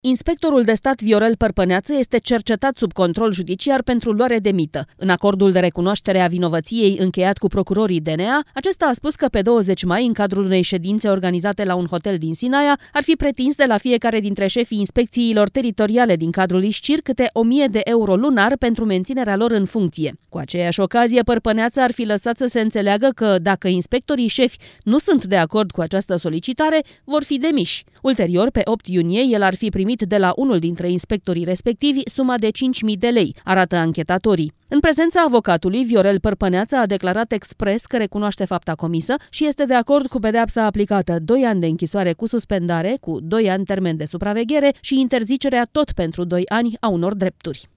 Inspectorul de stat Viorel Părpăneață este cercetat sub control judiciar pentru luare de mită. În acordul de recunoaștere a vinovăției încheiat cu procurorii DNA, acesta a spus că pe 20 mai, în cadrul unei ședințe organizate la un hotel din Sinaia, ar fi pretins de la fiecare dintre șefii inspecțiilor teritoriale din cadrul ISCIR câte 1000 de euro lunar pentru menținerea lor în funcție. Cu aceeași ocazie, Părpăneață ar fi lăsat să se înțeleagă că, dacă inspectorii șefi nu sunt de acord cu această solicitare, vor fi demiși. Ulterior, pe 8 iunie, el ar fi primit de la unul dintre inspectorii respectivi suma de 5.000 de lei, arată anchetatorii. În prezența avocatului, Viorel Părpăneață a declarat expres că recunoaște fapta comisă și este de acord cu pedeapsa aplicată: 2 ani de închisoare cu suspendare, cu 2 ani termen de supraveghere și interzicerea tot pentru 2 ani a unor drepturi.